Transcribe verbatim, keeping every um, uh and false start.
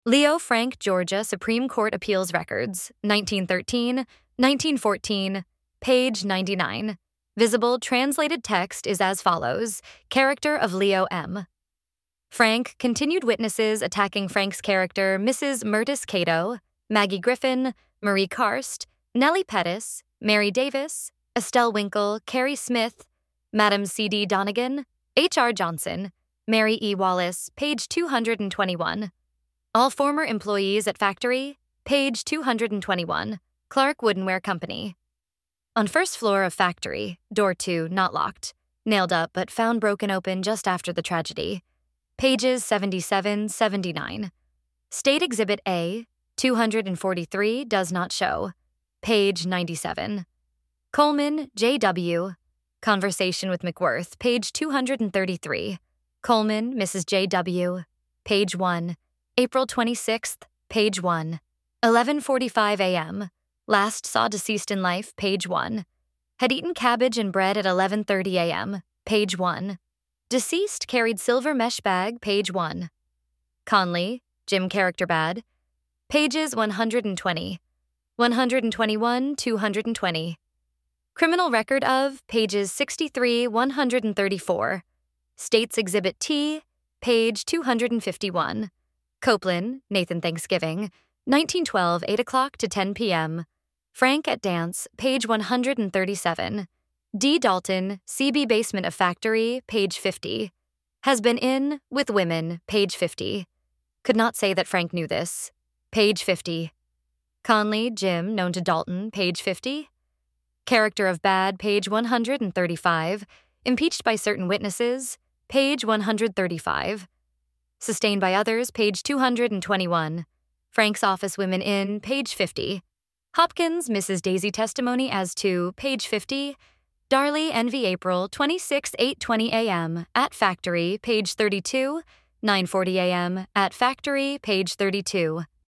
Leo Frank, Georgia Supreme Court Appeals Records, nineteen thirteen, nineteen fourteen, page ninety-nine. Visible translated text is as follows. Character of Leo M. Frank, continued witnesses attacking Frank's character Missus Murtis Cato, Maggie Griffin, Marie Karst, Nellie Pettis, Mary Davis, Estelle Winkle, Carrie Smith, Madam C D Donegan, H R Johnson, Mary E. Wallace, page two hundred twenty-one. All former employees at factory, page two hundred twenty-one, Clark Woodenware Company. On first floor of factory, door two not locked, nailed up but found broken open just after the tragedy. Pages seventy-seven, seventy-nine. State Exhibit A, two hundred forty-three does not show. Page ninety-seven. Coleman, J W Conversation with McWorth, page two hundred thirty-three. Coleman, Missus J W Page one. April twenty-sixth, page one. eleven forty-five a m Last saw deceased in life, page one. Had eaten cabbage and bread at eleven thirty a m Page one. Deceased carried silver mesh bag, page one. Conley, Jim Character Bad. Pages one hundred twenty. one hundred twenty-one, two hundred twenty. Criminal record of, pages sixty-three, one hundred thirty-four. States Exhibit T, page two hundred fifty-one. Copeland, Nathan Thanksgiving, nineteen twelve, eight o'clock to ten p m Frank at dance, page one hundred thirty-seven. D. Dalton, C B basement of factory, page fifty. Has been in, with women, page fifty. Could not say that Frank knew this. Page fifty. Conley, Jim, known to Dalton, page fifty. Character of Bad, page one hundred thirty-five. Impeached by certain witnesses, page one hundred thirty-five. Sustained by others, page two hundred twenty-one. Frank's office women in, page fifty. Hopkins, Missus Daisy testimony as to, page fifty. Darley, N V April twenty-sixth, eight twenty a m at factory, page thirty-two. nine forty a m at factory, page thirty-two.